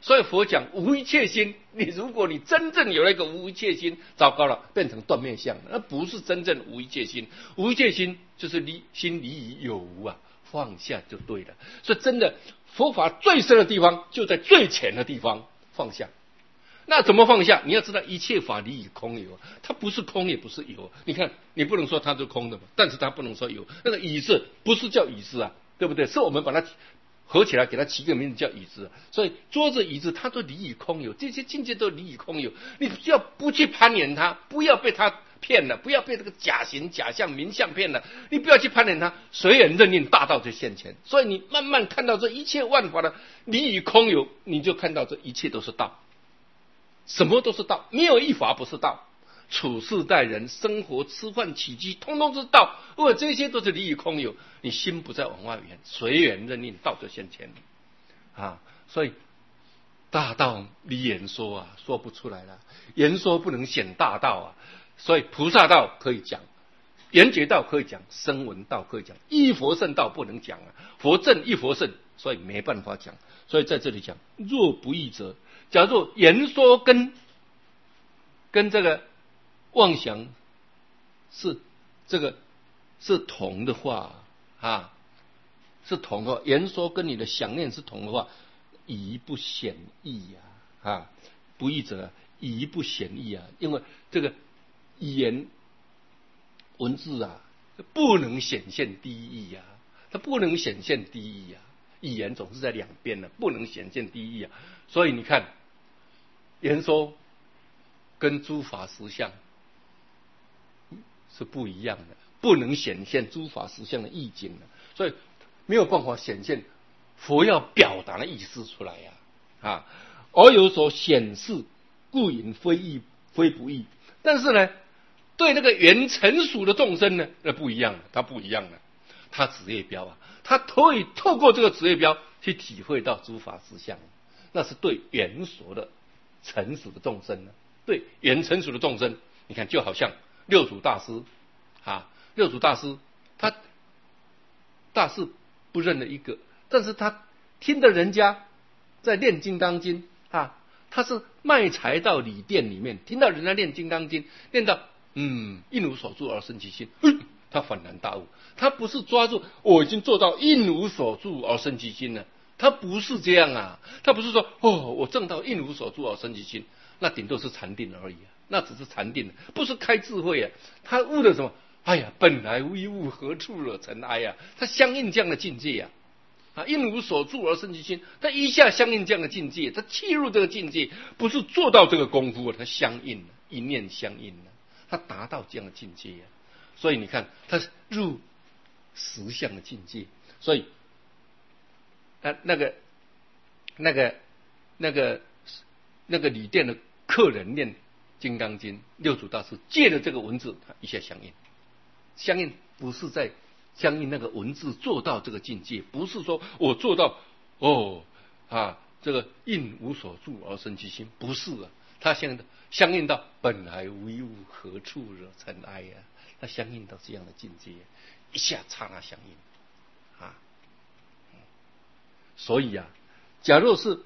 所以佛讲无一切心，如果你真正有那个无一切心，糟糕了，变成断灭相了，那不是真正无一切心。无一切心就是心离于有无啊，放下就对了。所以真的佛法最深的地方就在最浅的地方放下。那怎么放下？你要知道一切法离于空有，它不是空也不是有。你看，你不能说它是空的嘛，但是它不能说有。那个已字不是叫已字啊，对不对？是我们把它合起来，给它起个名字叫已字。所以桌子、椅子，它都离于空有，这些境界都离于空有。你只要不去攀缘它，不要被它骗了，不要被这个假形、假象、名相骗了，你不要去攀缘它，随缘认定大道就现前。所以你慢慢看到这一切万法的离于空有，你就看到这一切都是道。什么都是道，没有一法不是道。处事待人、生活、吃饭、起居，通通是道。如果这些都是离于空有，你心不再往外缘，随缘认定道就现前啊。所以大道离言说啊，说不出来了。言说不能显大道啊。所以菩萨道可以讲，圆觉道可以讲，声闻道可以讲，一佛圣道不能讲啊。佛正一佛圣，所以没办法讲。所以在这里讲，若不异者，假如言说跟这个妄想是这个是同的话啊，是同的话，言说跟你的想念是同的话，宜不显义啊，不异者宜不显义啊，因为这个语言文字啊，不能显现第一义啊，它不能显现第一义啊。语言总是在两边的，不能显现第一义啊。所以你看，言说跟诸法实相是不一样的，不能显现诸法实相的意境的，所以没有办法显现佛要表达的意思出来呀而有所显示，故引非义非不义。但是呢，对那个原成熟的众生呢，那不一样了，它不一样了。他职业标啊，他可以透过这个职业标去体会到诸法实相，那是对原熟的成熟的众生呢。对原成熟的众生，你看就好像六祖大师六祖大师他大师不认了一个，但是他听的人家在念金刚经他是卖财到礼店里面听到人家念金刚经，念到应无所住而生其心，他恍然大悟。他不是抓住我已经做到应无所住而生其心了，他不是这样啊。他不是说我证到应无所住而生其心，那顶多是禅定而已那只是禅定，不是开智慧他悟的什么？本来无一物，何处惹尘埃他相应这样的境界应无所住而生其心，他一下相应这样的境界，他切入这个境界，不是做到这个功夫他相应了，一念相应了，他达到这样的境界所以你看，他入实相的境界。所以那个旅店的客人念金刚经，六祖大师借了这个文字，他一下相应不是在相应那个文字做到这个境界，不是说我做到这个应无所住而生其心，不是他相应到本来无一物，何处惹尘埃他相应到这样的境界，一下刹那相应所以假若是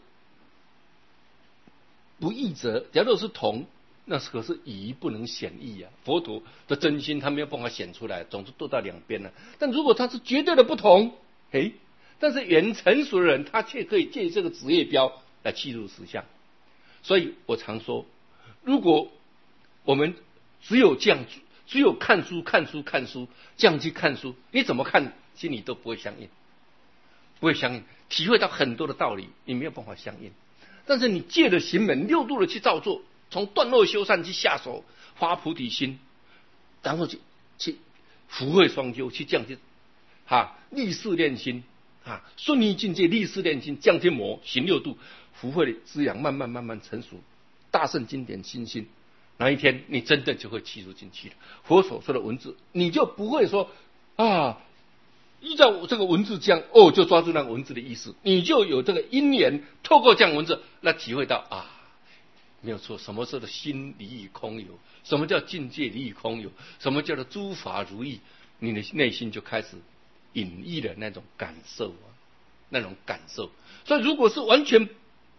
不异者，假若是同，那可是义不能显义佛陀的真心他没有办法显出来，总是堕到两边了。但如果他是绝对的不同，但是原成熟的人他却可以借这个职业标来契入实相。所以我常说，如果我们只有这样，只有看书这样去看书，你怎么看心里都不会相应，体会到很多的道理你没有办法相应。但是你借着行门六度的去照做，从断恶修善去下手，发菩提心，然后去福慧双修，去这样去立誓练心顺利境界，立誓练心，降天魔行六度，福慧的滋养慢慢成熟，大圣经典心心，哪一天你真的就会契入进去了。佛所说的文字，你就不会说依照我这个文字这样就抓住那个文字的意思，你就有这个因缘，透过这样文字来体会到没有错，什么时候的心离于空有，什么叫境界离于空有，什么叫做诸法如意，你的内心就开始隐逸的那种感受所以如果是完全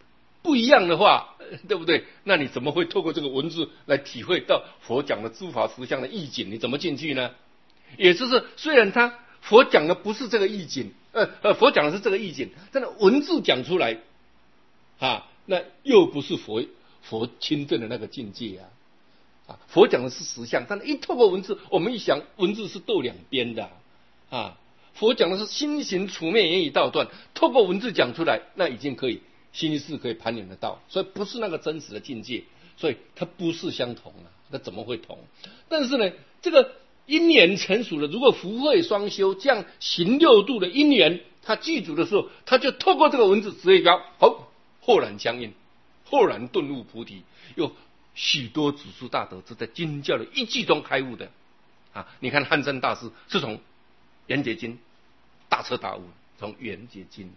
不一样的话，对不对？那你怎么会透过这个文字来体会到佛讲的诸法实相的意境？你怎么进去呢？也就是虽然佛讲的不是这个意境，佛讲的是这个意境，但是文字讲出来，那又不是佛亲证的那个境界佛讲的是实相，但是一透过文字，我们一想，文字是斗两边的佛讲的是心行处灭言语道断，透过文字讲出来，那已经可以心事可以盘点得到，所以不是那个真实的境界，所以它不是相同的，那怎么会同？但是呢，这个因缘成熟了，如果福慧双修，这样行六度的因缘，它具足的时候，他就透过这个文字直接标，豁然相应，豁然顿悟菩提。有许多祖师大德是在经教的一句中开悟的你看汉山大师是从圆觉经大彻大悟，从圆觉经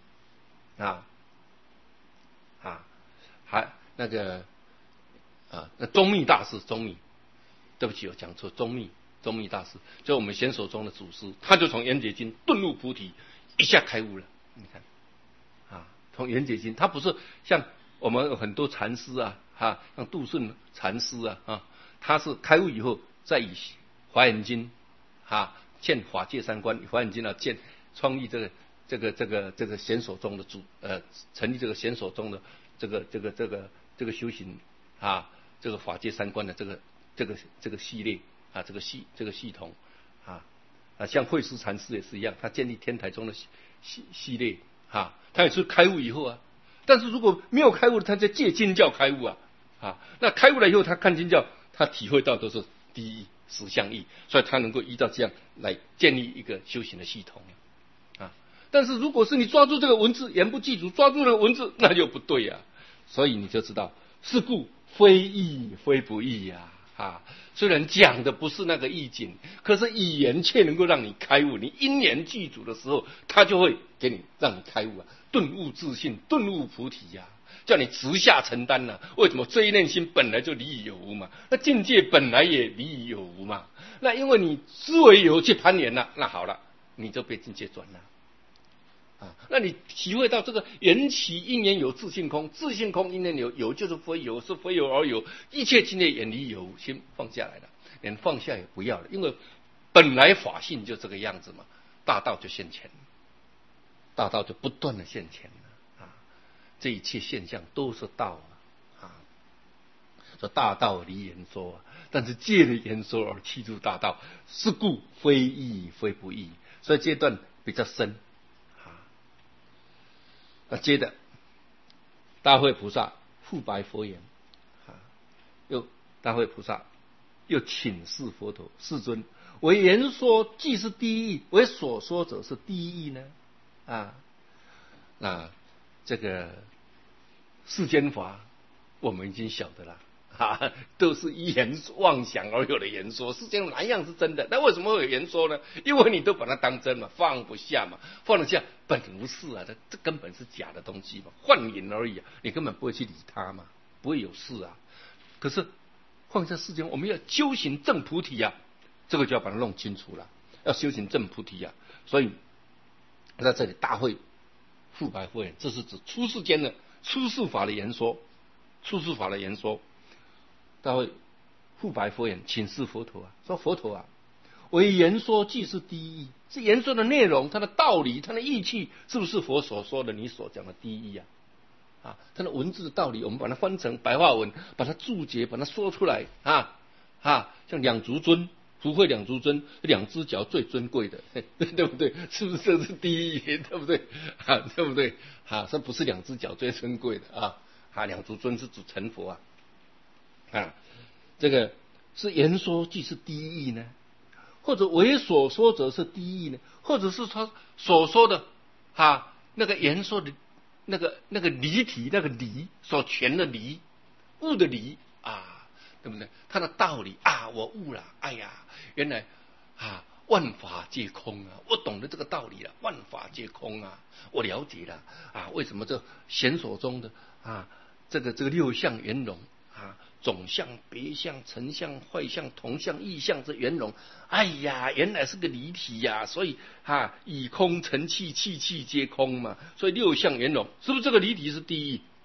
还那个那宗密大师，对不起，我讲错，宗密大师，就我们贤手中的祖师，他就从圆觉经顿悟菩提，一下开悟了。你看从圆觉经，他不是像我们有很多禅师像杜顺禅师他是开悟以后，再以华严经建法界三观，华严经创立这个贤手中的成立这个贤手中的这个修行这个法界三观的这个系列这个系统像慧思禅师也是一样，他建立天台宗的系列他也是开悟以后但是如果没有开悟，他在借经教开悟那开悟了以后，他看经教，他体会到都是第一实相义，所以他能够依照这样来建立一个修行的系统但是如果是你抓住这个文字言不记住，抓住这个文字，那就不对所以你就知道，是故非义非不义虽然讲的不是那个意境，可是语言却能够让你开悟。你因缘具足的时候，他就会让你开悟顿悟自信，顿悟菩提叫你直下承担为什么这一念心本来就离有无嘛？那境界本来也离有无嘛？那因为你思维有去攀缘那好了，你就被境界转了那你体会到这个缘起因缘有，自性空，自性空因缘有，有就是非有，是非有而有，一切境界远离有无，先放下来了，连放下也不要了，因为本来法性就这个样子嘛，大道就现前，大道就不断的现前这一切现象都是道说大道离言说但是借了言说而契入大道，是故非义非不义。所以这段比较深接着大慧菩萨复白佛言大慧菩萨又请示佛陀，世尊，为言说既是第一义，为所说者是第一义呢那这个世间法我们已经晓得了都是依言妄想而有的言说，世间哪样是真的？那为什么会有言说呢？因为你都把它当真嘛，放不下嘛，放得下本无事这根本是假的东西嘛，幻影而已你根本不会去理它嘛，不会有事可是放下世间，我们要修行正菩提这个就要把它弄清楚了，要修行正菩提所以在这里大会复白佛言，这是指出世间的出世法的言说，大会复白佛言，请示佛陀说佛陀为言说既是第一义，是言说的内容，它的道理，它的义气，是不是佛所说的你所讲的第一义它的文字的道理，我们把它翻成白话文，把它注解，把它说出来像两足尊，福慧两足尊，两只脚最尊贵的对不对？是不是这是第一义？对不对对不对这不是两只脚最尊贵的两足尊是指成佛这个是言说既是第一义呢，或者为所说者是第一义呢，或者是他所说的那个言说的那个离体，那个离所全的离，悟的离对不对？他的道理我悟了，哎呀，原来万法皆空我懂得这个道理了，万法皆空我了解了为什么这显所中的这个六相圆融总相、别相、成相、坏相、同相、异相这圆融，哎呀，原来是个离体所以以空成气，气气皆空嘛，所以六相圆融，是不是这个离体是第一？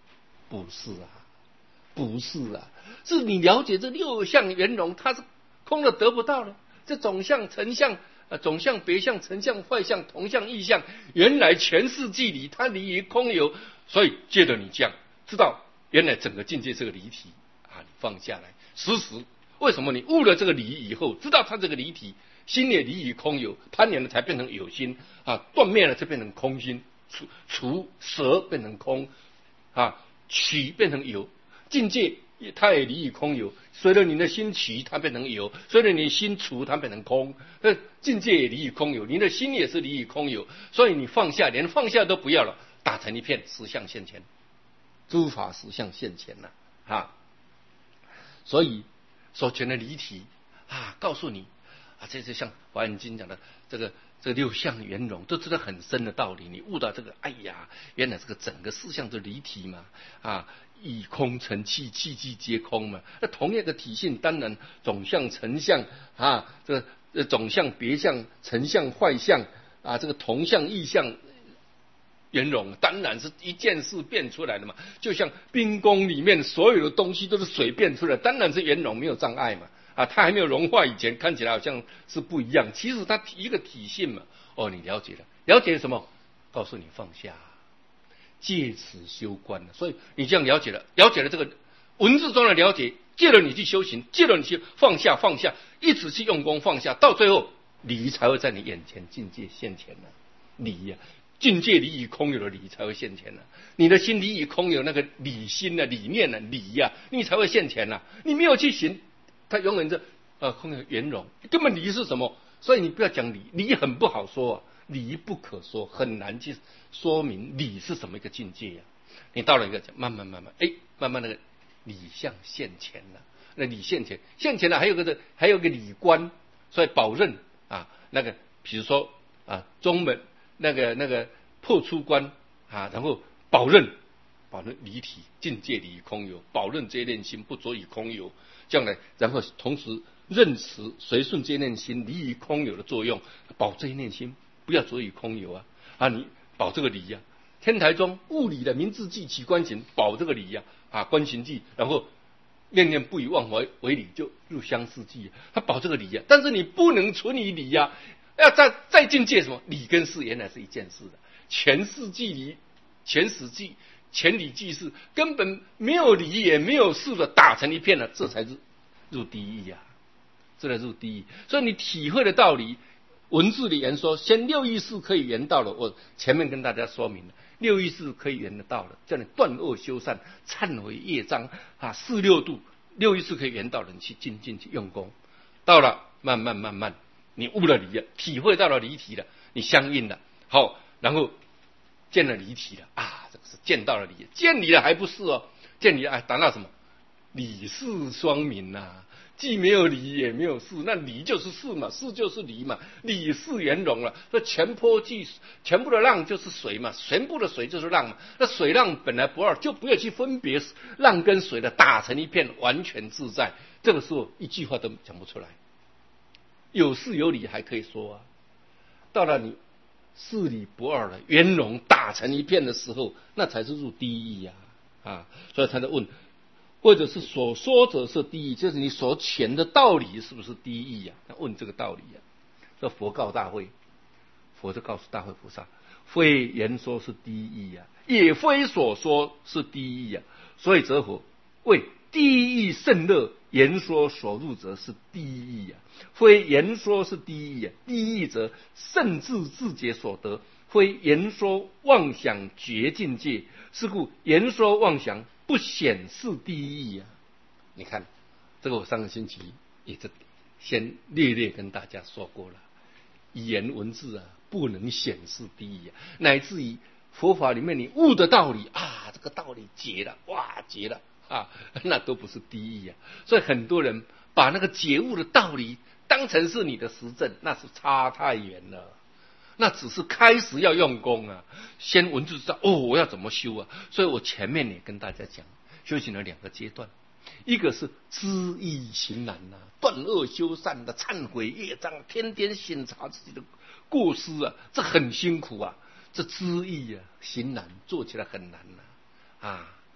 不是啊，不是啊，是你了解这六相圆融，它是空的得不到的。这总相、成相、总相、别相、成相、坏相、同相、异相，原来全是距离，它离于空有。所以借着你这样知道，原来整个境界是个离体啊，你放下来，时为什么你悟了这个理以后，知道它这个离体，心也离于空有，攀缘了才变成有心啊，断灭了就变成空心，除舍变成空啊，取变成有，境界它也离于空有，随着你的心取，它变成有；随着你心除，它变成空。境界也离于空有，你的心也是离于空有，所以你放下，连放下都不要了，打成一片，实相现前，诸法实相现前了啊！所以所全的离体啊，告诉你啊，这就像《华严经》讲的这个六相圆融，都知道很深的道理。你悟到这个，哎呀，原来这个整个四相的离体嘛，啊，以空成气，气机皆空嘛。那同样的体性，当然总相、成相啊，这个总相、别相、成相、坏相啊，这个同相、异相。圆融当然是一件事变出来的嘛，就像冰宫里面所有的东西都是水变出来，当然是圆融，没有障碍嘛。啊，它还没有融化以前，看起来好像是不一样，其实它一个体性嘛。哦，你了解了，了解什么？告诉你放下，借此修观了。所以你这样了解了这个文字中的了解，借了你去修行，借了你去放下，一直去用功放下，到最后理才会在你眼前境界现前了。理呀。境界离于空有的理才会现前了，你的心离于空有那个理心的理念的理呀，你才会现前了。你没有去行，它永远是空有圆融，根本理是什么？所以你不要讲理，理很不好说啊，理不可说，很难去说明理是什么一个境界呀。你到了一个慢慢，慢慢那个理相现前了，那理现前了，还有个理观，所以保任啊，那个比如说啊中门。那个破出观啊，然后保任离体境界离于空有，保任这念心不着于空有，这样呢，然后同时认识随顺这念心离于空有的作用，保这一念心不要着于空有啊，你保这个理呀。天台中物理的明智记起观行，保这个理呀观行记，然后念念不以妄为理，就入相似记，他保这个理呀。但是你不能存于理呀。要再境界什么理跟事原来是一件事的，全事即理，全实即全理即事，根本没有理也没有事的打成一片了，这才是入第一呀，这才入第一。所以你体会的道理，文字里言说，先六意识可以圆到了，我前面跟大家说明了，六意识可以圆得到了，叫你断恶修善，忏悔业障啊，四六度六意识可以圆到了，你去精进去用功，到了慢慢。你悟了理了，体会到了离体了，你相应了，好，然后见了离体了啊，这个是见到了理，见理了还不是哦，见理达到什么？理事双明呐，既没有理也没有事，那理就是事嘛，事就是理嘛，理事圆融了。那全部的浪就是水嘛，全部的水就是浪嘛。那水浪本来不二，就不要去分别浪跟水的，打成一片，完全自在。这个时候一句话都讲不出来。有事有理还可以说啊，到了你事理不二了，圆融打成一片的时候，那才是入第一呀所以他在问，或者是所说者是第一，就是你所诠的道理是不是第一呀？他问这个道理呀。这佛告大会，佛就告诉大会菩萨，非言说是第一呀，也非所说是第一呀，所以则佛为第一甚乐，言说所入者是第一呀，非言说是第一呀，第一则甚至自解所得，非言说妄想觉境界，是故言说妄想不显示第一呀。你看这个我上个星期也是先略跟大家说过了，语言文字不能显示第一呀，乃至于佛法里面你悟的道理这个道理解了，解了那都不是第一呀。所以很多人把那个觉悟的道理当成是你的实证，那是差太远了。那只是开始要用功先文字知道我要怎么修所以我前面也跟大家讲，修行了2个阶段，一个是知易行难断恶修善的忏悔业障，天天审查自己的过失这很辛苦这知易行难，做起来很难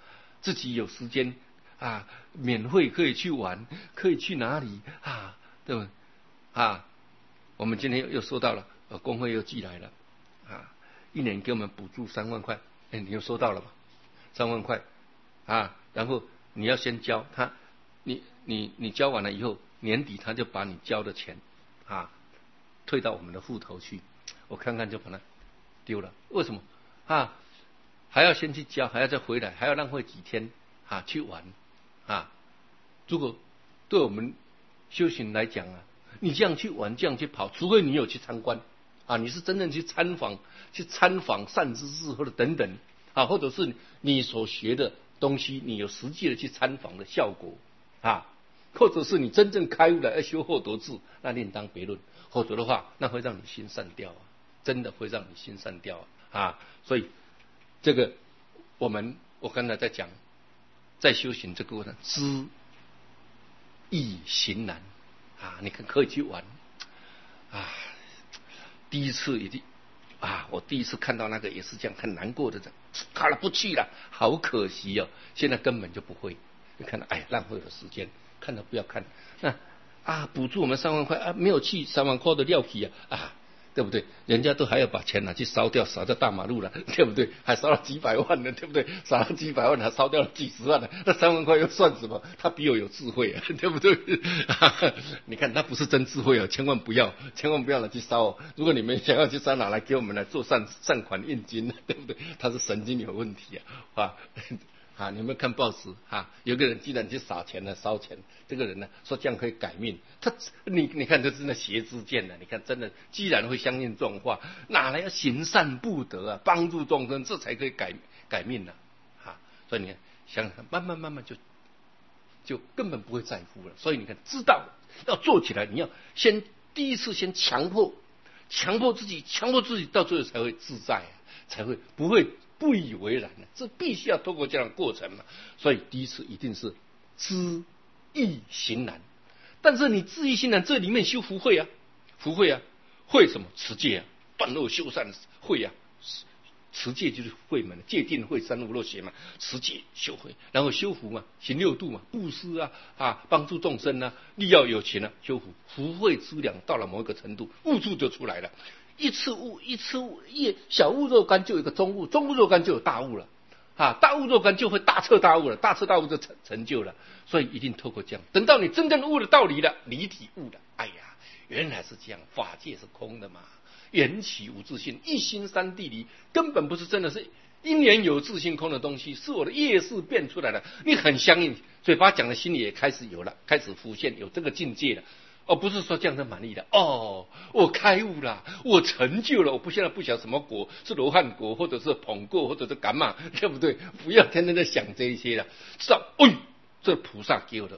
自己有时间啊，免费可以去玩，可以去哪里啊？对吧？啊，我们今天又收到了，工会又寄来了啊，一年给我们补助3万块，你又收到了吧？3万块啊，然后你要先交他，你交完了以后，年底他就把你交的钱啊退到我们的户头去，我看看就把它丢了。为什么啊？还要先去交，还要再回来，还要浪费几天啊去玩啊？如果对我们修行来讲啊，你这样去玩，这样去跑，除非你有去参观啊，你是真正去参访善知识或者等等啊，或者是你所学的东西，你有实际的去参访的效果啊，或者是你真正开悟了要修获得智，那另当别论。否则的话，那会让你心散掉啊，真的会让你心散掉啊。所以这个我刚才在讲，在修行这个过程，知易行难啊。你看可以去玩啊，第一次已经啊，我第一次看到那个也是这样，很难过的，好了不去了，好可惜哦。现在根本就不会，你看到哎，浪费了时间，看到不要看。那啊，补助我们3万块啊，没有去3万块的料皮啊，对不对？人家都还要把钱拿去烧掉，烧掉大马路了，对不对？还烧了几百万呢，对不对？烧了几百万，还烧掉了几十万呢，那3万块又算什么？他比我有智慧啊，对不对？你看，那不是真智慧哦，千万不要拿去烧哦。如果你们想要去烧，拿来给我们来做善款印金，对不对？他是神经有问题啊，你们看报纸啊？有个人竟然去撒钱了，烧钱。这个人呢，说这样可以改命。你看，这真的邪之见了。你看，真的，既然会相信这种话，哪来要行善布德啊，帮助众生，这才可以改命呢啊！所以你看，想想，慢慢就根本不会在乎了。所以你看，知道要做起来，你要第一次先强迫自己，到最后才会自在才会不会不以为然这必须要透过这样的过程嘛。所以第一次一定是知易行难，但是你知易行难，这里面修福慧慧什么？持戒断恶修善慧持戒就是慧嘛，戒定慧三无漏学嘛，持戒修慧，然后修福嘛，行6度嘛，布施帮助众生利要有情修福，福慧资粮到了某一个程度，悟处就出来了。一次悟，小悟若干就有一个中悟，中悟若干就有大悟了大悟若干就会大彻大悟了，大彻大悟就成就了。所以一定透过这样，等到你真正悟了道理了，离体悟了，哎呀，原来是这样，法界是空的嘛，缘起无自性，一心三谛离，根本不是真的是因缘有自性空的东西，是我的业识变出来的。你很相应，嘴巴讲的心里也开始有了，开始浮现，有这个境界了。不是说这样就满意了我开悟了，我成就了，我现在不晓得什么果，是罗汉果，或者是捧果，或者是伽马，对不对？不要天天在想这一些了，知道这菩萨给我的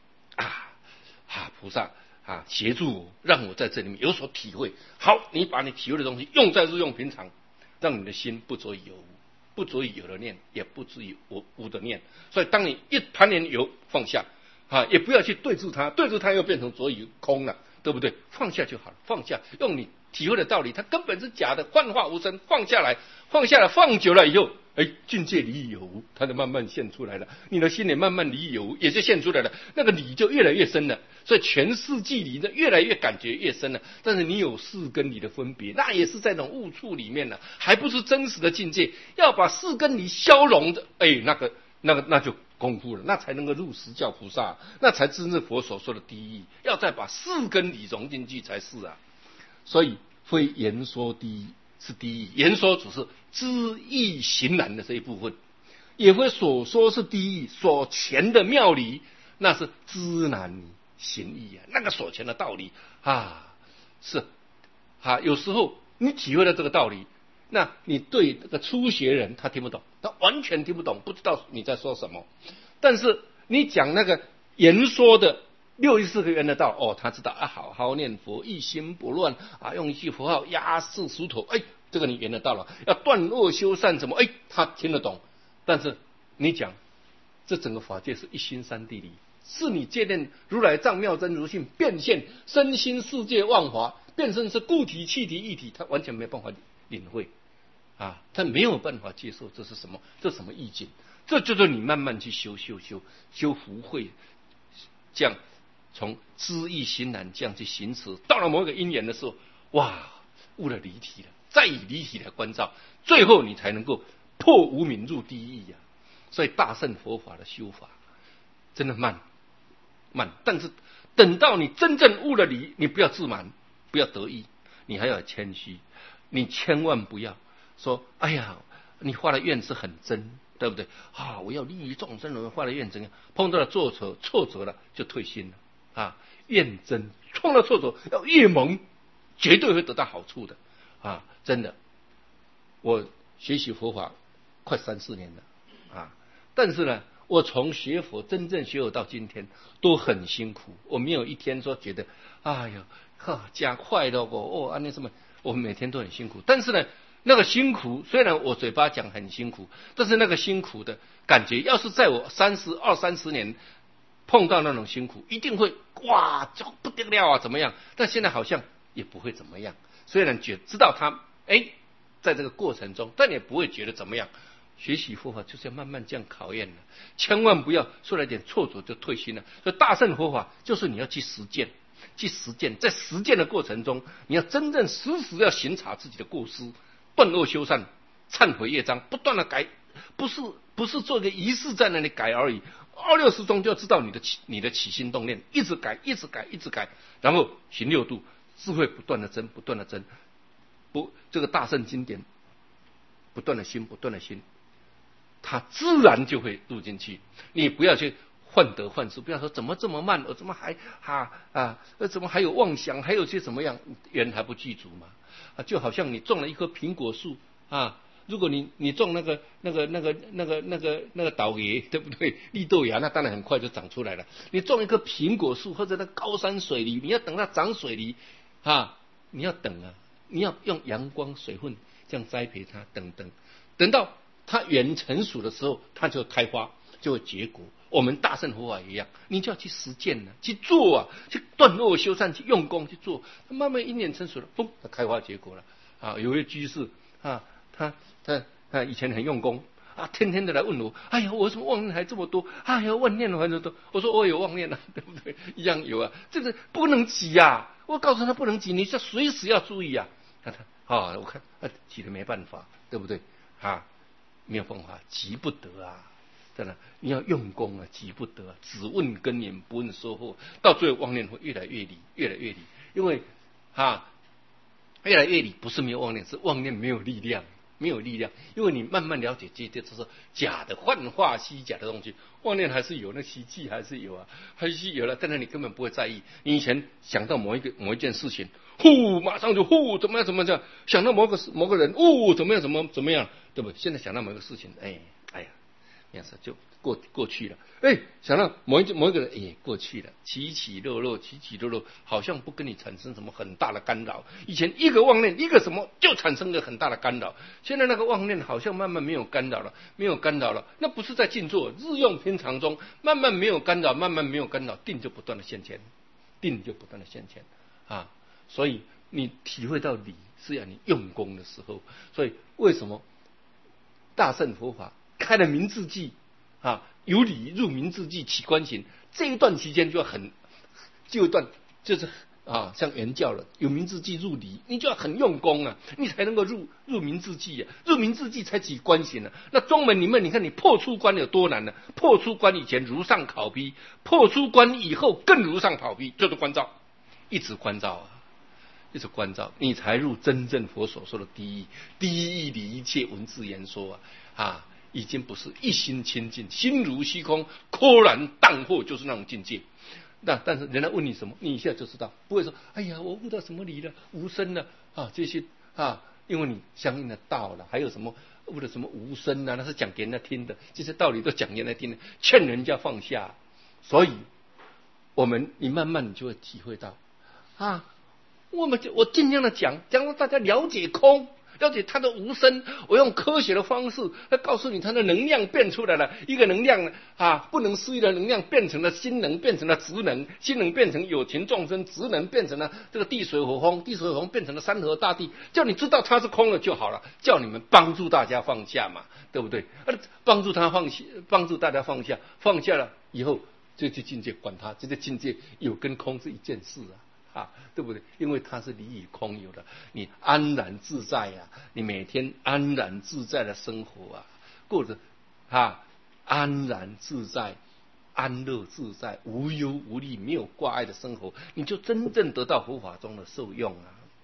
菩萨协助我，让我在这里面有所体会。好，你把你体会的东西用在日用平常，让你的心不着于有无，不着于有的念，也不至于无的念。所以当你一攀缘有放下也不要去对住它又变成着于空了，对不对？放下就好了，放下，用你体会的道理，它根本是假的，幻化无声，放下来，放久了以后，境界离有无，它就慢慢现出来了。你的心里慢慢离有无，也就现出来了，那个理就越来越深了。所以全世纪里呢，越来越感觉越深了。但是你有事跟理的分别，那也是在那种悟处里面呢，还不是真实的境界。要把事跟理消融的，那就功夫了，那才能够入十教菩萨，那才真是佛所说的第一义。要再把事跟理融进去才是所以非言说第一是第一，言说只是知易行难的这一部分，也非所说是第一，所前的妙理那是知难行易那个所前的道理是有时候你体会了这个道理，那你对这个初学人他听不懂，他完全听不懂，不知道你在说什么。但是你讲那个言说的64个缘的道他知道好好念佛，一心不乱用一句佛号压制石头，这个你缘得到了。要断恶修善什么，他听得懂。但是你讲这整个法界是一心三谛离，是你借念如来藏妙真如性变现身心世界万华，变身是固体气体一体，他完全没有办法领会他没有办法接受这是什么，这什么意境。 这就是你慢慢去修福慧，这样从知易行难这样去行持，到了某一个因缘的时候，哇，悟了离体了，再以离体来关照，最后你才能够破无明入第一呀。所以大乘佛法的修法真的慢，但是等到你真正悟了离，你不要自满，不要得意，你还要谦虚，你千万不要说哎呀，你发的愿是很真，对不对啊？我要利益众生，我发的愿怎样？碰到了挫折了就退心了啊！愿真，碰到挫折要越猛，绝对会得到好处的啊！真的，我学习佛法快3-4年了啊，但是呢，我从学佛真正学佛到今天都很辛苦，我没有一天说觉得哎呀加快乐安那什么，我每天都很辛苦。但是呢，那个辛苦虽然我嘴巴讲很辛苦，但是那个辛苦的感觉，要是在我20-30年碰到那种辛苦，一定会哇就不得了啊，怎么样？但现在好像也不会怎么样，虽然知道他在这个过程中，但也不会觉得怎么样。学习佛法就是要慢慢这样考验的，千万不要受了点挫折就退心了。所以大乘佛法就是你要去实践，在实践的过程中，你要真正时要巡查自己的过失，断恶修善，忏悔业障，不断的改，不是做一个仪式在那里改而已。2-6-10中就要知道你的起心动念，一直改，然后行6度，智慧不断的增，这个大乘经典不断的心，它自然就会入进去。你不要去患得患失，不要说怎么这么慢，怎么还怎么还有妄想，还有些怎么样，缘还不具足嘛。就好像你种了一棵苹果树啊，如果你种那个倒叶，对不对？绿豆芽，那当然很快就长出来了。你种一棵苹果树或者那高山水梨，你要等它长水梨你要等啊，你要用阳光水分这样栽培它，等到它缘成熟的时候，它就开花，就会结果。我们大乘佛法一样，你就要去实践去做去断恶修善，去用功去做，慢慢因缘成熟了，嘣，它开花结果了有位居士他以前很用功天天的来问我，哎呀，我什么妄念还这么多，哎呀，妄念还这么多。我说我有妄念对不对？一样有这个不能急我告诉他不能急，你是随时要注意我看急的没办法，对不对没有办法，急不得真的，你要用功急不得只问根源不问收获，到最后妄念会越来越离，因为越来越离不是没有妄念，是妄念没有力量，因为你慢慢了解这些就是假的幻化虚假的东西，妄念还是有，那习气还是有了，但是你根本不会在意。你以前想到某一件事情，马上就怎么样，想到某个人，怎么样，对不对？现在想到某个事情，哎呀，这样子就过去了。想到某一个人，过去了，起起落落，好像不跟你产生什么很大的干扰。以前一个妄念，一个什么就产生了很大的干扰，现在那个妄念好像慢慢没有干扰了，那不是在静坐，日用平常中慢慢没有干扰，定就不断的现前所以你体会到理是要你用功的时候。所以为什么大乘佛法开了明智记由理入明智记起观行，这一段期间就一段就是像原教了，有明智记入理，你就要很用功你才能够入明智记入明智记才起观行那宗门里面，你看你破出关有多难呢？破出关以前如上考批，破出关以后更如上考批，就是关照，一直关照你才入真正佛所说的第一义理一切文字言说已经不是一心清净，心如虚空，豁然荡惑，就是那种境界。但是人家问你什么，你一下就知道，不会说哎呀我悟到什么理了，无生了这些因为你相应的道了，还有什么悟的什么无生那是讲给人家听的，这些道理都讲给人家听的，劝人家放下。所以你慢慢你就会体会到我尽量的讲让大家了解空， 了解它的无声。我用科学的方式来告诉你，它的能量变出来了，一个能量不能思议的能量变成了心能，变成了职能，心能变成有情众生，职能变成了这个地水火风，地水火风变成了山河大地。叫你知道它是空的就好了，叫你们帮助大家放下嘛，对不对？帮助他放下，帮助大家放下，放下了以后，这境界管它，这个境界有跟空是一件事对不对？因为它是离与空有的，你安然自在你每天安然自在的生活过着安然自在、安乐自在、无忧无虑、没有挂碍的生活，你就真正得到佛法中的受用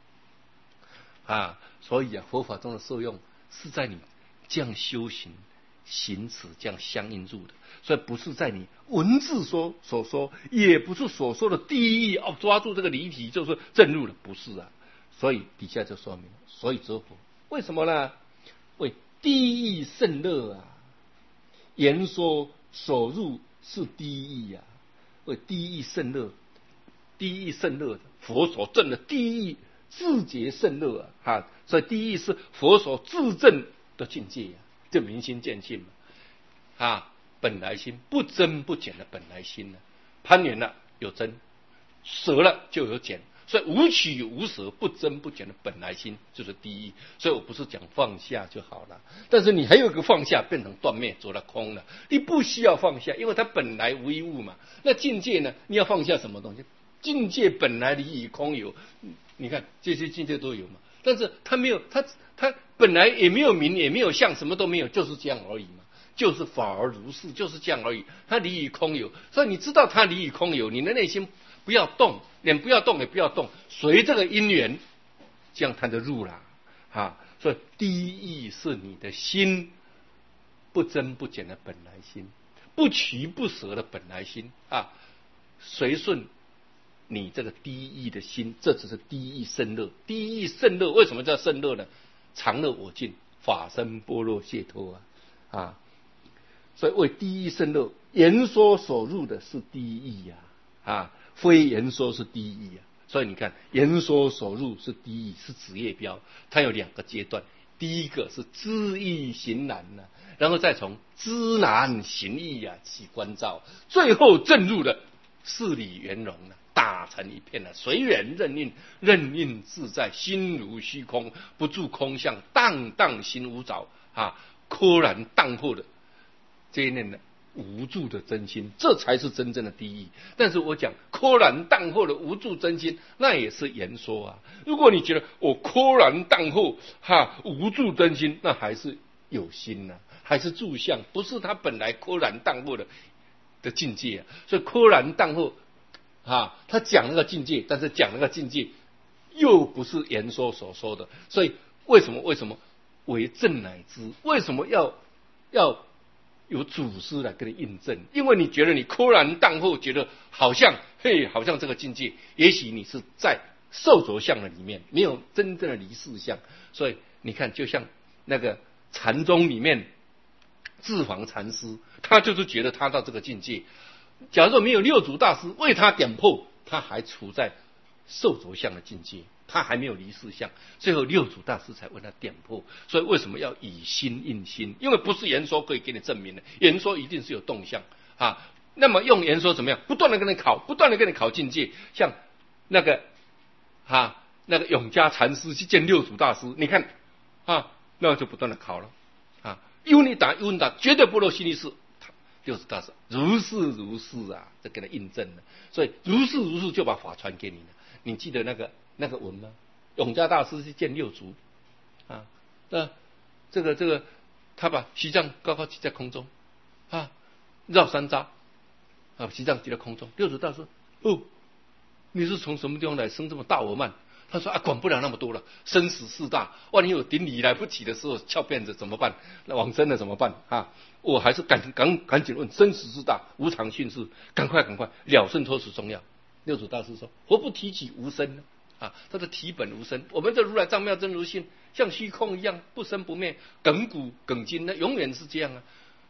所以佛法中的受用是在你这样修行行持这样相应入的，所以不是在你文字所说，也不是所说的第一义抓住这个离体就是正入了，不是所以底下就说明，所以折佛为什么呢？为第一义甚乐言说所入是第一义为第一义甚乐，第一义甚乐佛所证的第一义自觉甚乐所以第一义是佛所自证的境界就明心见性本来心不增不减的本来心攀缘了有增，舍了就有减，所以无取无舍不增不减的本来心就是第一。所以我不是讲放下就好了，但是你还有一个放下变成断灭走了空了，你不需要放下，因为它本来无一物嘛。那境界呢？你要放下什么东西？境界本来离与空有，你看这些境界都有嘛，但是它没有，它本来也没有名也没有相，什么都没有，就是这样而已嘛，就是法而如是，就是这样而已。它离与空有，所以你知道它离与空有，你的内心不要动，连不要动也不要动，随这个因缘，这样它就入了所以第一义是你的心不增不减的本来心，不取不舍的本来心随顺你这个第一义的心，这只是第一义甚乐。第一义甚乐为什么叫甚乐呢？常乐我净，法身般若解脱所以为第一甚乐，言说所入的是第一义非言说是第一义所以你看，言说所入是第一义，是子业标，它有两个阶段。第一个是知易行难然后再从知难行易起关照，最后证入的事理圆融大成一片随缘任运，任运自在，心如虚空，不住空相，荡荡心无着柯然荡破的这一念的无住的真心，这才是真正的第一。但是我讲柯然荡破的无住真心，那也是言说如果你觉得我柯然荡破无住真心，那还是有心还是住相，不是他本来柯然荡破的境界所以柯然荡破他讲那个境界，但是讲那个境界又不是言说所说的，所以为什么为证乃知？为什么要有祖师来跟你印证？因为你觉得你柯然荡破，觉得好像这个境界，也许你是在受着相的里面，没有真正的离世相。所以你看，就像那个禅宗里面智房禅师，他就是觉得他到这个境界。假如说没有六祖大师为他点破，他还处在受着相的境界，他还没有离世相，最后六祖大师才为他点破。所以为什么要以心印心？因为不是言说可以给你证明的，言说一定是有动向那么用言说怎么样？不断的跟你考，不断的跟你考境界。像那个永嘉禅师去见六祖大师，你看那就不断的考了有你答绝对不落心理事。六祖大师如是如是就给他印证了。所以如是如是就把法传给你了。你记得那个文吗？永嘉大师去见六祖那这个他把西藏高高举在空中绕三匝西藏举在空中。六祖大师你是从什么地方来生这么大我慢？他说管不了那么多了，生死事大，万一有顶礼来不及的时候翘辫子怎么办？那往生了怎么办我还是赶紧问，生死事大，无常迅速，赶快了胜脱死重要。六祖大师说：何不提起无生呢？他的体本无生，我们的如来藏妙真如性像虚空一样不生不灭，亘古亘今，那永远是这样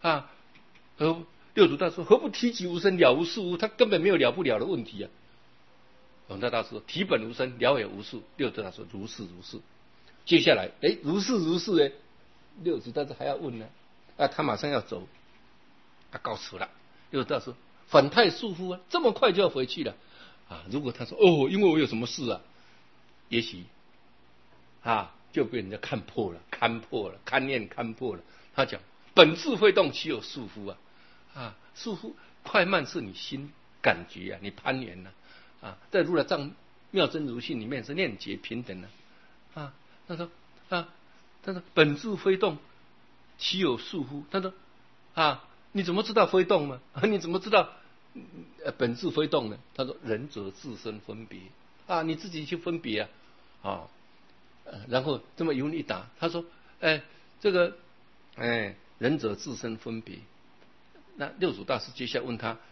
六祖大师说：何不提起无生，了无是无？他根本没有了不了的问题永嘉大师说：体本无生，了也无事。六祖大师说：如是如是。 接下来，如是如是哎，六祖大师还要问呢，他马上要走，告辞了。六祖大师说：“反太束缚啊，这么快就要回去了啊！如果他说因为我有什么事啊，也许就被人家看破了，勘念看破了。他讲本自非动，岂有束缚啊？束缚快慢是你心感觉啊，你攀缘在如来藏妙真如性里面是念觉平等他说本自非动，岂有束缚？他说你怎么知道非动呢？你怎么知道本自非动呢？他说仁者自身分别你自己去分别然后这么一问一答，他说这个仁者自身分别。那六祖大师接下来问他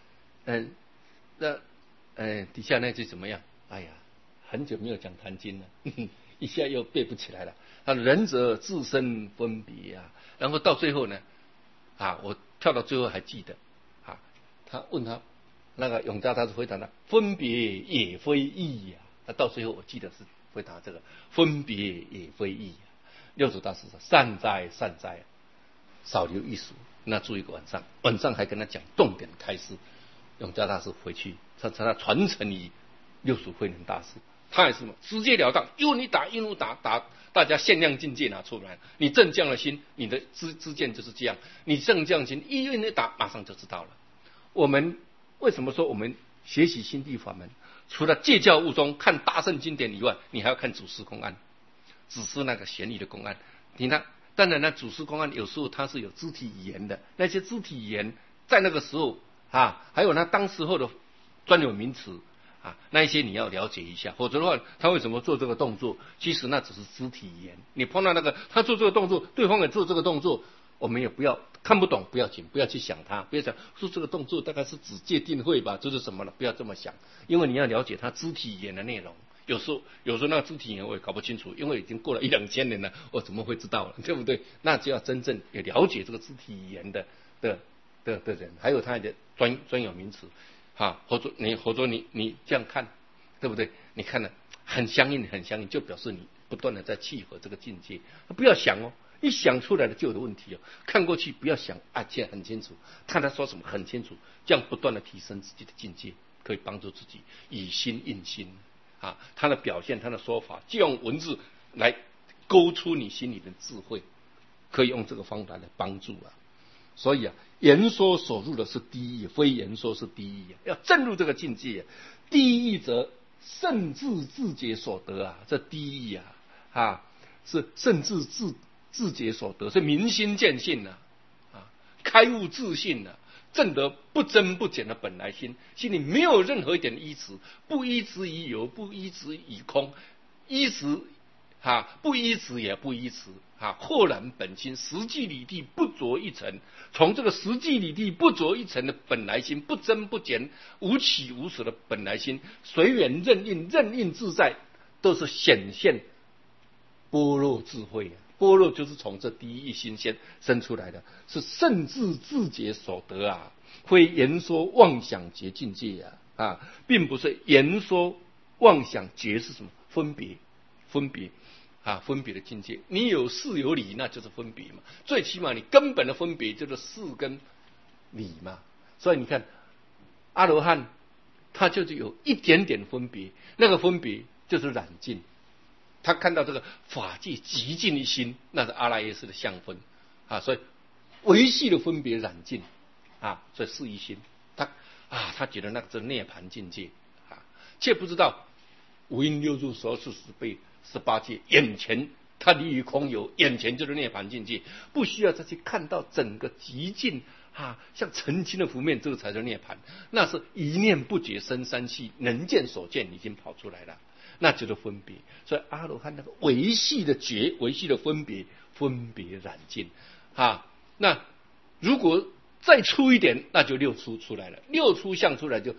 底下那句怎么样？哎呀，很久没有讲坛经了，一下又背不起来了。他说仁者自身分别然后到最后呢我跳到最后还记得他问他那个永嘉大师回答他分别也非义他到最后我记得是回答这个分别也非义六祖大师说善哉善哉少留一数。那住一个晚上还跟他讲重点开示。永嘉大师回去他传承于六祖慧能大师，他也是直截了当，一问一答，大家限量境界拿出来。你正这样的心，你的知见就是这样。你正这样的心，一问一答，马上就知道了。我们为什么说我们学习心地法门，除了戒教务中看大圣经典以外，你还要看祖师公案，只是那个玄义的公案。你看，当然呢，祖师公案有时候它是有肢体语言的，那些肢体语言在那个时候还有他当时候的专有名词那一些你要了解一下，否则的话，他为什么做这个动作？其实那只是肢体语言。你碰到那个他做这个动作，对方也做这个动作，我们也不要看不懂，不要紧，不要去想它，不要想说这个动作大概是指界定会吧，这是什么了？不要这么想，因为你要了解他肢体语言的内容。有时候那个肢体语言我也搞不清楚，因为已经过了1-2千年了，我怎么会知道了？对不对？那就要真正也了解这个肢体语言的人，还有他的专有名词或者你这样看，对不对？你看了很相应，就表示你不断的在契合这个境界。不要想一想出来的就有问题看过去不要想这样很清楚，看他说什么很清楚，这样不断的提升自己的境界，可以帮助自己以心印心他的表现，他的说法，就用文字来勾出你心里的智慧，可以用这个方法来帮助所以言说所入的是第一义，非言说是第一义要正入这个境界第一义则圣智自觉所得这第一义是圣智自觉所得，是明心见性开悟自信证得不增不减的本来心，心里没有任何一点依执，不依执于有，不依执于空，依执不依执也不依执豁然本心，实际理地不着一尘。从这个实际理地不着一尘的本来心，不增不减，无起无舍的本来心，随缘任应自在，都是显现般若智慧般若就是从这第一义心先生出来的，是圣智自觉所得非言说妄想觉境界并不是言说妄想觉是什么？分别分别的境界。你有事有理，那就是分别嘛。最起码你根本的分别就是事跟理嘛。所以你看阿罗汉他就是有一点点分别，那个分别就是染净。他看到这个法界极尽一心，那是阿赖耶识的相分所以维系的分别染净所以是一心。他觉得那个是涅槃境界却不知道五阴六入所示十倍18界，眼前他离于空有，眼前就是涅槃境界，不需要再去看到整个极尽像澄清的湖面，这个才是涅槃。那是一念不觉生三系，能见所见已经跑出来了，那就是分别。所以阿罗汉那个维系的觉，维系的分别染净那如果再粗一点，那就六粗出来了。六粗相出来就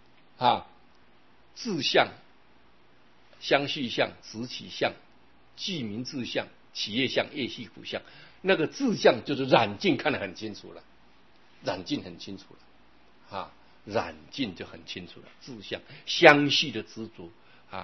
自相、相续相、直起相、具名自相、企业相、业系苦相。那个自相就是染净，看得很清楚了，染净很清楚了染净就很清楚了。自相相续的执着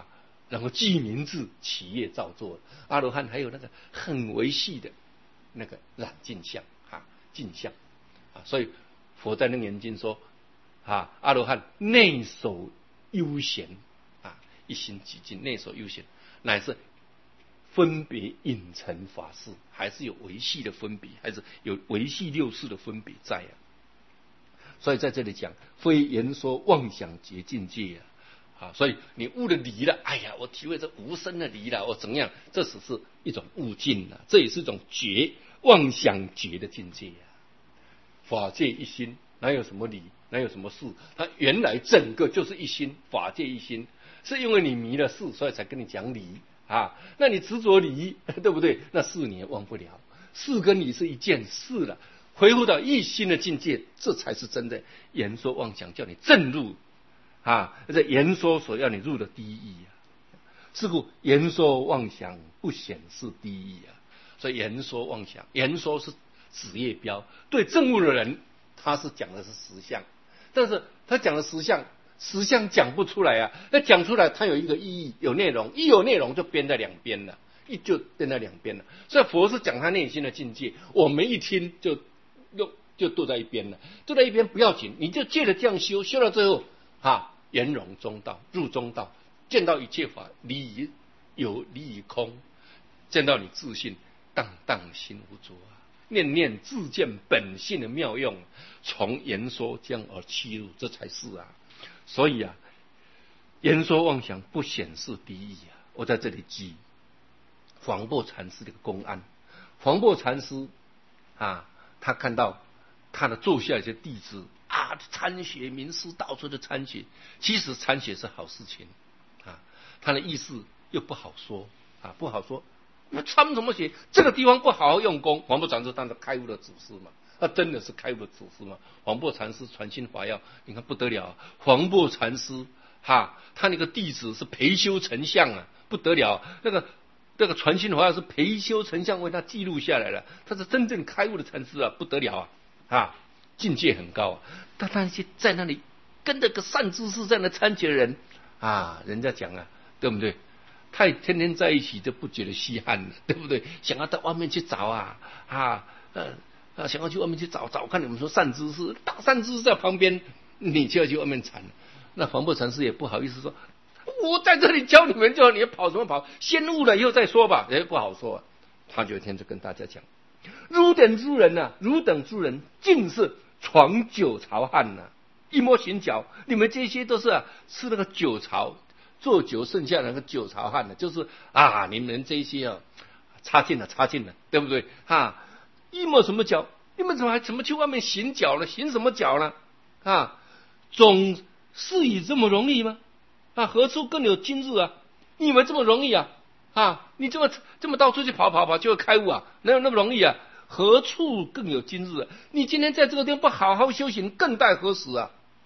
然后记名字，起业造作。阿罗汉还有那个很维系的那个染净相净相所以佛在《楞严经》说阿罗汉内守悠闲一心极静，内守悠闲，乃是分别隐尘法事，还是有维系的分别，还是有维系六事的分别在所以在这里讲，非言说妄想结境界所以你悟了离了，哎呀，我体会这无生的离了，我怎样？这只是一种悟境这也是一种觉，妄想觉的境界法界一心，哪有什么离，哪有什么事？它原来整个就是一心，法界一心，是因为你迷了事，所以才跟你讲离那你执着离，对不对？那事你也忘不了，事跟离是一件事了。恢复到一心的境界，这才是真的言说妄想，叫你正入这言说所要你入的第一义是故言说妄想不显示第一义所以言说妄想，言说是指业标，对证悟的人他是讲的是实相，但是他讲的实相讲不出来那讲出来他有一个意义，有内容，一有内容就编在两边了，就编在两边了。所以佛是讲他内心的境界，我们一听就躲在一边了，躲在一边不要紧，你就借着这样修到最后圆融中道，入中道，见到一切法离于有，离于空，见到你自信荡荡心无着念念自见本性的妙用，从言说将而契入，这才是所以言说妄想不显示第一我在这里记黄檗禅师的公案。黄檗禅师他看到他的座下一些弟子参学名师到处的参学，其实参学是好事情他的意思又不好说不好说，参什么学？这个地方不好好用功。黄檗禅师当着开悟的祖师嘛，他真的是开悟的祖师嘛。黄檗禅师传心法要，你看不得了黄檗禅师他那个弟子是培修成像不得了。那个传心法要是培修成像为他记录下来了，他是真正开悟的禅师不得了境界很高但那些在那里跟着个善知识在那参学的人人家讲对不对？太天天在一起就不觉得稀罕了，对不对？想要到外面去找想要去外面去找看你们说善知识，大善知识在旁边，你就要去外面禅。那黄檗禅师也不好意思说，我在这里教你们，就你跑什么跑？先悟了以后再说吧。不好说他有一天就跟大家讲，汝等诸人尽是闯酒槽汉一摸行脚，你们这些都是吃那个酒槽做酒剩下的那个酒槽汉就是你们这些差劲了，对不对一摸什么脚？你们怎么去外面行脚了？行什么脚呢总是以这么容易吗何处更有今日你以为这么容易你这么到处去跑就会开悟哪有那么容易何处更有今日你今天在这个地方不好好修行，更待何时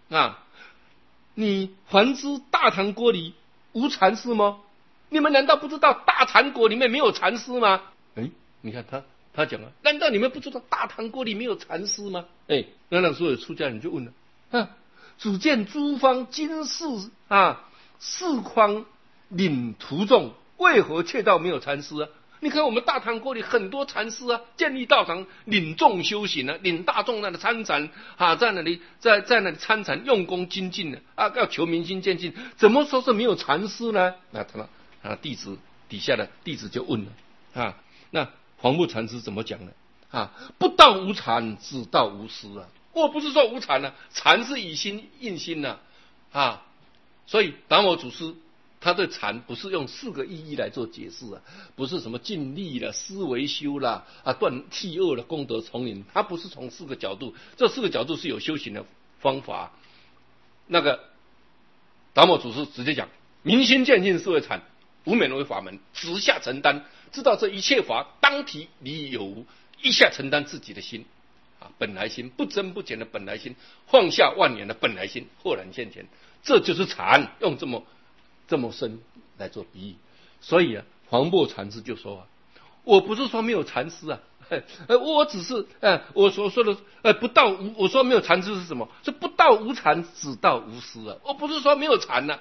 你还知大唐国里无禅师吗？你们难道不知道大唐国里面没有禅师吗？你看他讲难道你们不知道大唐国里没有禅师吗？那时候有出家人就问了只见诸方经世四方领途众，为何却道没有禅师你看我们大唐国里很多禅师建立道场，领众修行领大众那里参禅在那里参禅用功精进要求明心见性，怎么说是没有禅师呢？那他弟子底下的弟子就问了那黄檗禅师怎么讲呢？不道无禅，只道无师我不是说无禅禅是以心印心所以达摩祖师他对禅不是用4个意义来做解释不是什么尽力了、思维修了断弃恶了、功德从灵，他不是从4个角度，这4个角度是有修行的方法。那个达摩祖师直接讲，明心见性是为禅，无免为法门，直下承担，知道这一切法当体离有无，一下承担自己的心本来心，不增不减的本来心，放下万年的本来心，豁然现前，这就是禅。用这么深来做比喻，所以黄檗禅师就说我不是说没有禅师我只是我所说的不道无，我说没有禅师是什么？是不道无禅，只道无师我不是说没有禅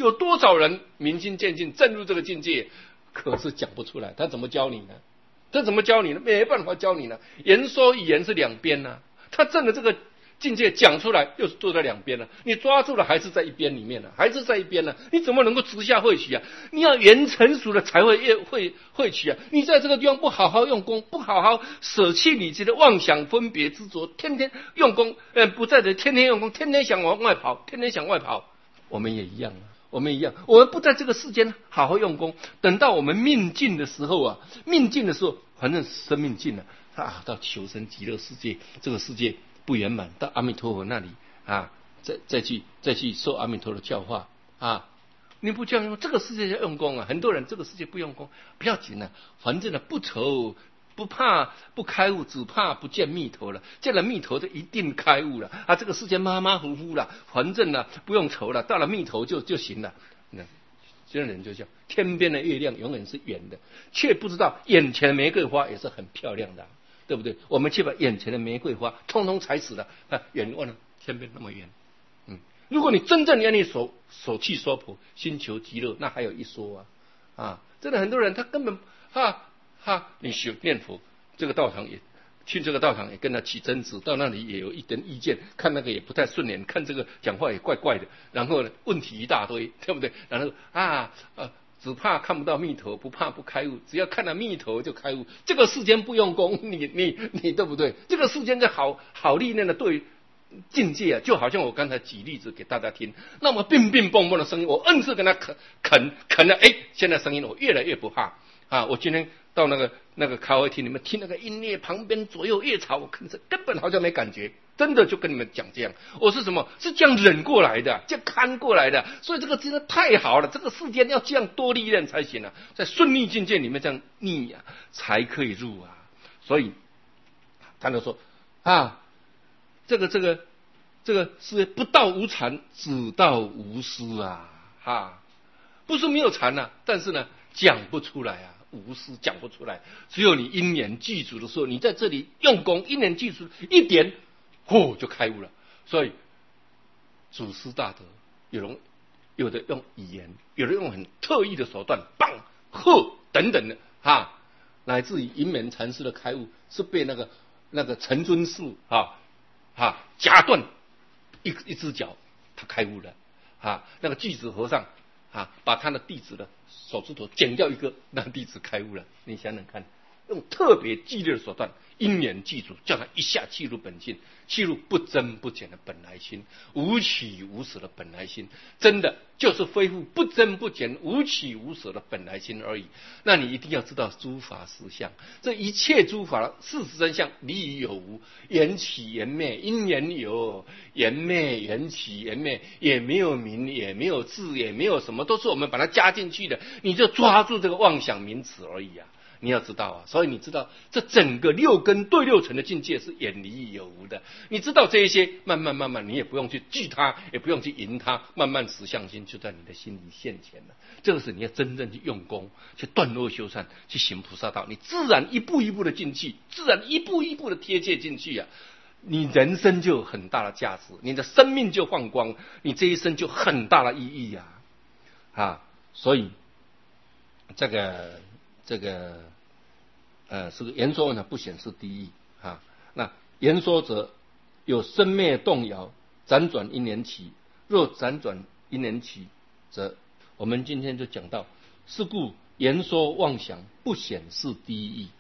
有多少人明心见性，证入这个境界？可是讲不出来，他怎么教你呢？他怎么教你呢？没办法教你呢。言说语言是两边呢，他证的这个境界讲出来，又是坐在两边了。你抓住了，还是在一边里面了，还是在一边了。你怎么能够直下慧取啊？你要言成熟了才会慧取啊！你在这个地方不好好用功，不好好舍弃你这个妄想分别执着，天天用功，不在这天天用功，天天想往外跑，天天想外跑。我们也一样啊。我们一样，我们不在这个世间好好用功，等到我们命尽的时候啊，命尽的时候，反正生命尽了到求生极乐世界，这个世界不圆满，到阿弥陀佛那里再去受阿弥陀的教化你不这样用，这个世界要用功啊！很多人这个世界不用功，不要紧了，反正不愁。不怕不开悟，只怕不见弥陀了。见了弥陀就一定开悟了这个世界马马虎虎了，反正不用愁了，到了弥陀就行了。这样的人就叫天边的月亮永远是圆的，却不知道眼前的玫瑰花也是很漂亮的，对不对？我们却把眼前的玫瑰花通通踩死了远望了天边那么远。如果你真正愿意手去娑婆，心求极乐，那还有一说真的很多人他根本你学念佛，这个道场也去，这个道场也跟他起争执，到那里也有一点意见，看那个也不太顺眼，看这个讲话也怪怪的，然后呢问题一大堆，对不对？然后只怕看不到密头，不怕不开悟，只要看到密头就开悟。这个世间不用功，你对不对？这个世间的好历练的对境界就好像我刚才举例子给大家听，那么乒乒乓乓的声音，我硬是跟他啃了，现在声音我越来越不怕我今天到那个咖啡厅，你们听那个音乐，旁边左右越吵，我根本好像没感觉。真的就跟你们讲这样，我是什么？是这样忍过来的，这样看过来的。所以这个真的太好了，这个世间要这样多历练才行在顺逆境界里面这样逆才可以入所以他就说这个是不到无禅，只到无私不是没有禅但是呢讲不出来无私讲不出来。只有你因缘具足的时候，你在这里用功，因缘具足一点就开悟了。所以祖师大德有的用语言，有的用很特意的手段，棒喝等等的乃至于银门禅师的开悟是被那个陈尊师夹断一只脚，他开悟了那个巨子和尚把他的弟子的手指头剪掉一个，让弟子开悟了。你想想看，用特别激烈的手段，因缘具足，叫他一下契入本性，契入不增不减的本来心，无起无舍的本来心，真的就是恢复不增不减、无起无舍的本来心而已。那你一定要知道诸法实相，这一切诸法的事实真相，离于有无，缘起缘灭，因缘有，缘灭缘起缘灭，也没有名，也没有字，也没有什么，都是我们把它加进去的，你就抓住这个妄想名词而已你要知道所以你知道这整个六根对六尘的境界是远离有无的。你知道这一些，慢慢，你也不用去惧它，也不用去迎它，慢慢实相心就在你的心里现前了。这个是你要真正去用功，去断恶修善，去行菩萨道，你自然一步一步的进去，自然一步一步的贴切进去你人生就有很大的价值，你的生命就放光，你这一生就很大的意义所以这个是个言说呢，不显示第一那言说者有生灭动摇，辗转因缘起，若辗转因缘起，则我们今天就讲到，是故言说妄想不显示第一义。